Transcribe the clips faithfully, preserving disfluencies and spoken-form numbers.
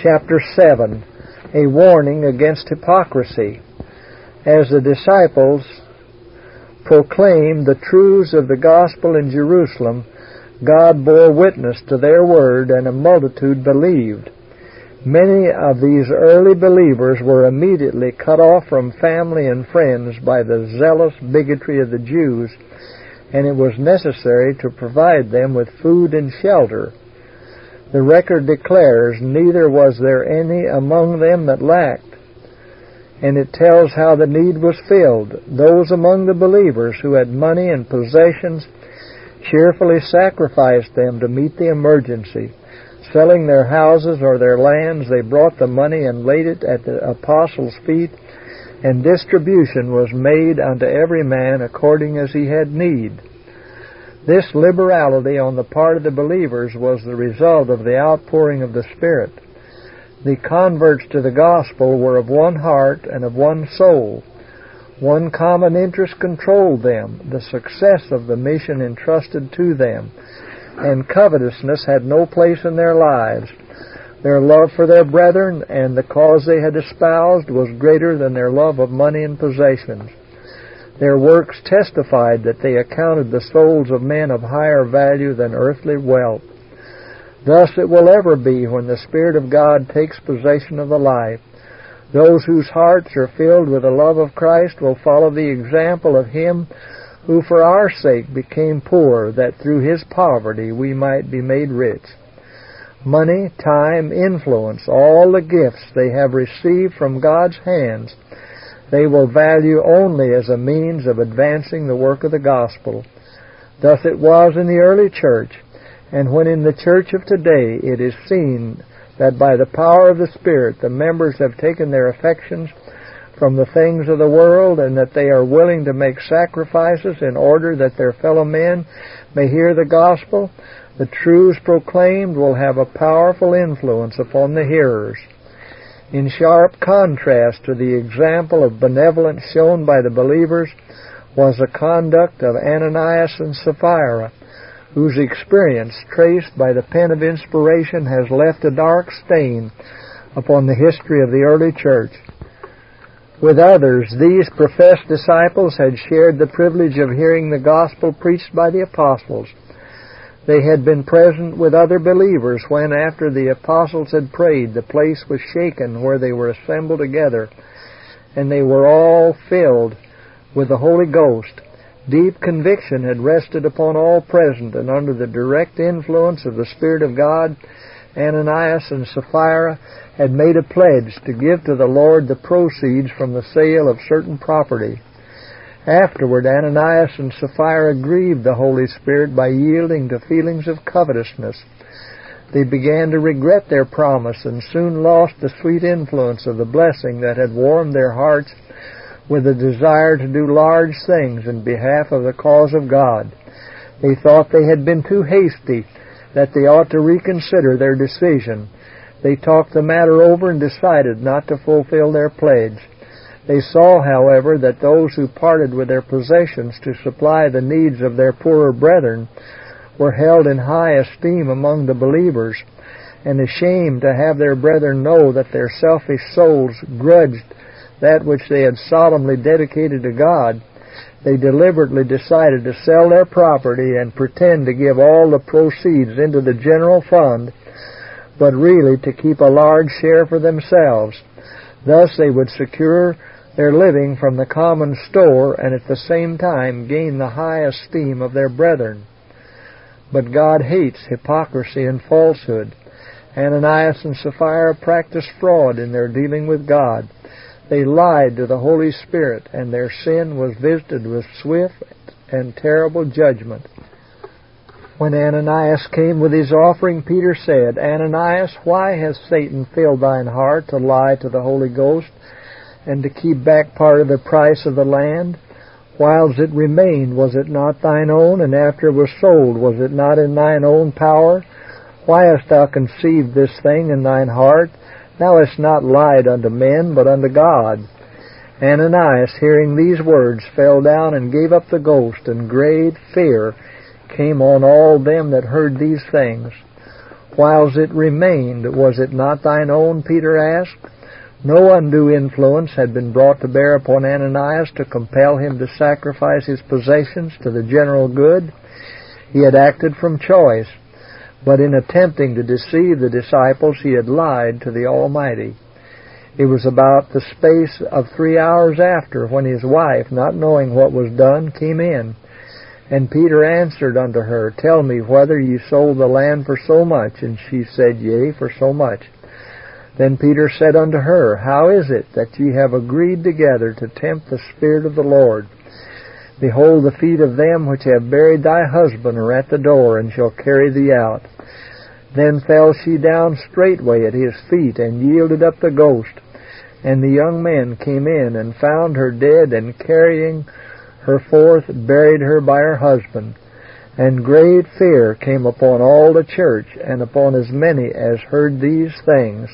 chapter seven, a warning against hypocrisy. As the disciples proclaimed the truths of the gospel in Jerusalem, God bore witness to their word, and a multitude believed. Many of these early believers were immediately cut off from family and friends by the zealous bigotry of the Jews, and it was necessary to provide them with food and shelter. The record declares, neither was there any among them that lacked. And it tells how the need was filled. Those among the believers who had money and possessions cheerfully sacrificed them to meet the emergency. Selling their houses or their lands, they brought the money and laid it at the apostles' feet, and distribution was made unto every man according as he had need. This liberality on the part of the believers was the result of the outpouring of the Spirit. The converts to the gospel were of one heart and of one soul. One common interest controlled them, the success of the mission entrusted to them, and covetousness had no place in their lives. Their love for their brethren and the cause they had espoused was greater than their love of money and possessions. Their works testified that they accounted the souls of men of higher value than earthly wealth. Thus it will ever be when the Spirit of God takes possession of the life. Those whose hearts are filled with the love of Christ will follow the example of Him who for our sake became poor, that through His poverty we might be made rich. Money, time, influence, all the gifts they have received from God's hands, they will value only as a means of advancing the work of the gospel. Thus it was in the early church. And when in the church of today it is seen that by the power of the Spirit the members have taken their affections from the things of the world, and that they are willing to make sacrifices in order that their fellow men may hear the gospel, the truths proclaimed will have a powerful influence upon the hearers. In sharp contrast to the example of benevolence shown by the believers was the conduct of Ananias and Sapphira, whose experience, traced by the pen of inspiration, has left a dark stain upon the history of the early church. With others, these professed disciples had shared the privilege of hearing the gospel preached by the apostles. They had been present with other believers when, after the apostles had prayed, the place was shaken where they were assembled together, and they were all filled with the Holy Ghost. Deep conviction had rested upon all present, and under the direct influence of the Spirit of God, Ananias and Sapphira had made a pledge to give to the Lord the proceeds from the sale of certain property. Afterward, Ananias and Sapphira grieved the Holy Spirit by yielding to feelings of covetousness. They began to regret their promise and soon lost the sweet influence of the blessing that had warmed their hearts with a desire to do large things in behalf of the cause of God. They thought they had been too hasty, that they ought to reconsider their decision. They talked the matter over and decided not to fulfill their pledge. They saw, however, that those who parted with their possessions to supply the needs of their poorer brethren were held in high esteem among the believers, and ashamed to have their brethren know that their selfish souls grudged that which they had solemnly dedicated to God, they deliberately decided to sell their property and pretend to give all the proceeds into the general fund, but really to keep a large share for themselves. Thus they would secure their living from the common store and at the same time gain the high esteem of their brethren. But God hates hypocrisy and falsehood. Ananias and Sapphira practiced fraud in their dealing with God. They lied to the Holy Spirit, and their sin was visited with swift and terrible judgment. When Ananias came with his offering, Peter said, Ananias, why has Satan filled thine heart to lie to the Holy Ghost, and to keep back part of the price of the land? Whiles it remained, was it not thine own? And after it was sold, was it not in thine own power? Why hast thou conceived this thing in thine heart? Thou hast not lied unto men, but unto God. Ananias, hearing these words, fell down and gave up the ghost, and great fear came on all them that heard these things. whiles it remained. Was it not thine own? Peter asked. No undue influence had been brought to bear upon Ananias to compel him to sacrifice his possessions to the general good. He had acted from choice, but in attempting to deceive the disciples, he had lied to the Almighty. It was about the space of three hours after when his wife, not knowing what was done, came in. And Peter answered unto her, Tell me whether ye sold the land for so much. And she said, Yea, for so much. Then Peter said unto her, How is it that ye have agreed together to tempt the Spirit of the Lord? Behold, the feet of them which have buried thy husband are at the door, and shall carry thee out. Then fell she down straightway at his feet, and yielded up the ghost. And the young men came in, and found her dead, and carrying her forth, buried her by her husband. And great fear came upon all the church, and upon as many as heard these things.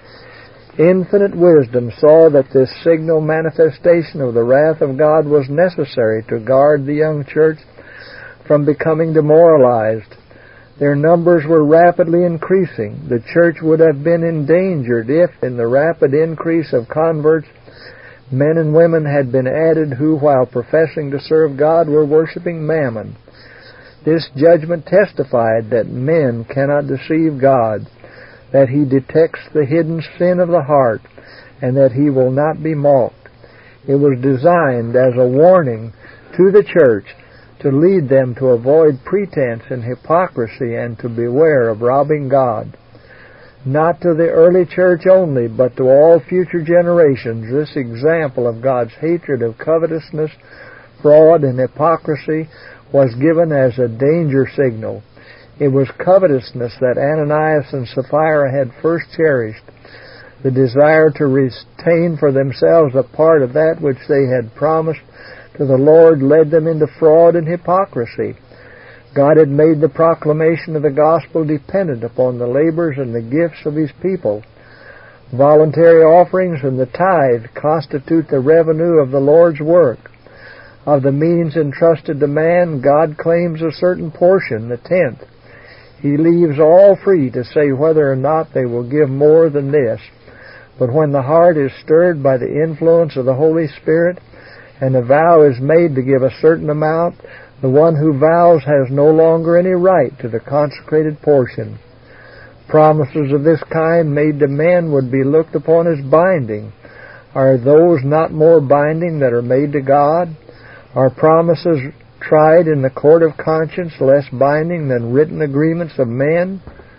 Infinite wisdom saw that this signal manifestation of the wrath of God was necessary to guard the young church from becoming demoralized. Their numbers were rapidly increasing. The church would have been endangered if, in the rapid increase of converts, men and women had been added who, while professing to serve God, were worshiping Mammon. This judgment testified that men cannot deceive God, that He detects the hidden sin of the heart, and that He will not be mocked. It was designed as a warning to the church to lead them to avoid pretense and hypocrisy and to beware of robbing God. Not to the early church only, but to all future generations, this example of God's hatred of covetousness, fraud, and hypocrisy was given as a danger signal. It was covetousness that Ananias and Sapphira had first cherished. The desire to retain for themselves a part of that which they had promised to the Lord led them into fraud and hypocrisy. God had made the proclamation of the gospel dependent upon the labors and the gifts of His people. Voluntary offerings and the tithe constitute the revenue of the Lord's work. Of the means entrusted to man, God claims a certain portion, the tenth. He leaves all free to say whether or not they will give more than this. But when the heart is stirred by the influence of the Holy Spirit, and a vow is made to give a certain amount, the one who vows has no longer any right to the consecrated portion. Promises of this kind made to men would be looked upon as binding. Are those not more binding that are made to God? Are promises tried in the court of conscience less binding than written agreements of men?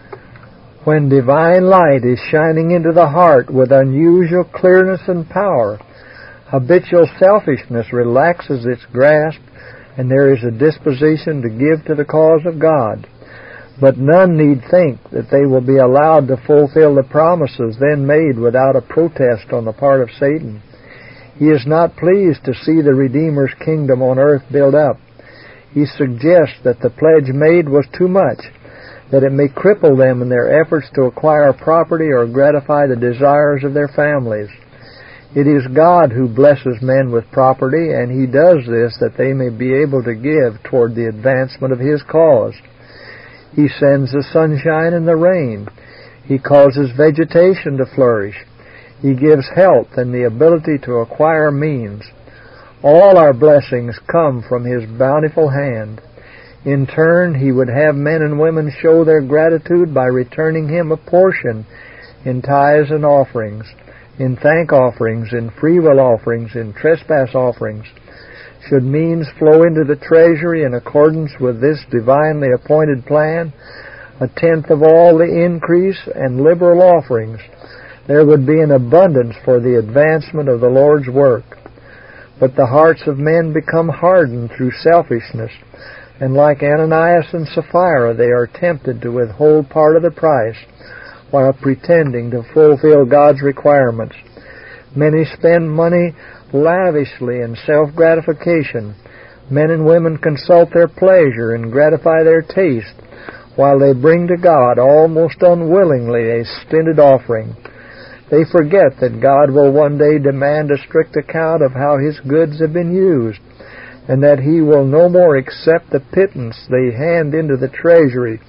When divine light is shining into the heart with unusual clearness and power, habitual selfishness relaxes its grasp, and there is a disposition to give to the cause of God. But none need think that they will be allowed to fulfill the promises then made without a protest on the part of Satan. He is not pleased to see the Redeemer's kingdom on earth built up. He suggests that the pledge made was too much, that it may cripple them in their efforts to acquire property or gratify the desires of their families. It is God who blesses men with property, and He does this that they may be able to give toward the advancement of His cause. He sends the sunshine and the rain. He causes vegetation to flourish. He gives health and the ability to acquire means. All our blessings come from His bountiful hand. In turn, He would have men and women show their gratitude by returning Him a portion in tithes and offerings, in thank offerings, in freewill offerings, in trespass offerings. Should means flow into the treasury in accordance with this divinely appointed plan, a tenth of all the increase and liberal offerings, there would be an abundance for the advancement of the Lord's work. But the hearts of men become hardened through selfishness, and like Ananias and Sapphira, they are tempted to withhold part of the price while pretending to fulfill God's requirements. Many spend money lavishly in self-gratification. Men and women consult their pleasure and gratify their taste, while they bring to God almost unwillingly a stinted offering. They forget that God will one day demand a strict account of how His goods have been used, and that He will no more accept the pittance they hand into the treasury,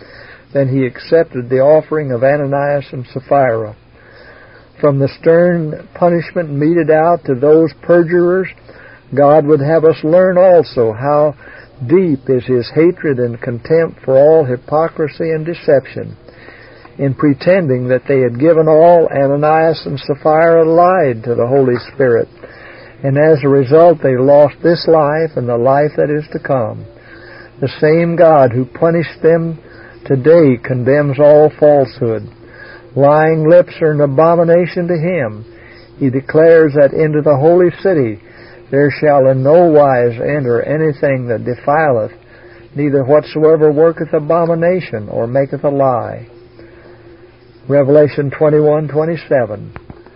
Then he accepted the offering of Ananias and Sapphira. From the stern punishment meted out to those perjurers, God would have us learn also how deep is his hatred and contempt for all hypocrisy and deception. In pretending that they had given all, Ananias and Sapphira lied to the Holy Spirit, and as a result they lost this life and the life that is to come. The same God who punished them today condemns all falsehood. Lying lips are an abomination to him. He declares that into the holy city there shall in no wise enter anything that defileth, neither whatsoever worketh abomination or maketh a lie. Revelation twenty-one twenty-seven.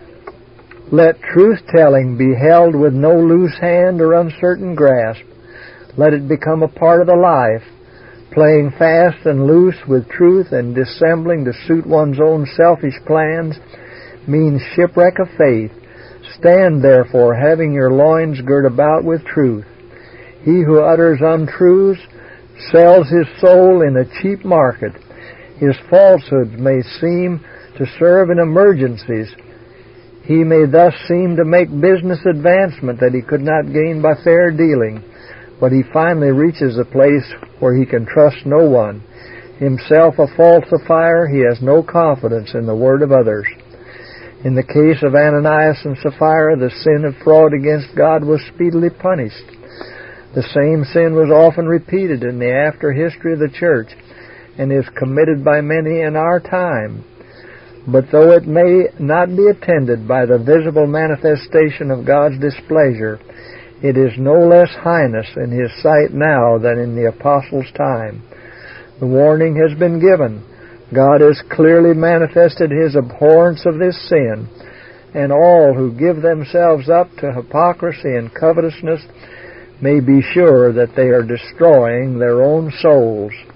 Let truth-telling be held with no loose hand or uncertain grasp. Let it become a part of the life. Playing fast and loose with truth and dissembling to suit one's own selfish plans means shipwreck of faith. Stand therefore, having your loins girt about with truth. He who utters untruths sells his soul in a cheap market. His falsehoods may seem to serve in emergencies. He may thus seem to make business advancement that he could not gain by fair dealing, but he finally reaches a place where he can trust no one. Himself a falsifier, he has no confidence in the word of others. In the case of Ananias and Sapphira, the sin of fraud against God was speedily punished. The same sin was often repeated in the after history of the church and is committed by many in our time. But though it may not be attended by the visible manifestation of God's displeasure, it is no less heinous in his sight now than in the apostles' time. The warning has been given. God has clearly manifested his abhorrence of this sin, and all who give themselves up to hypocrisy and covetousness may be sure that they are destroying their own souls.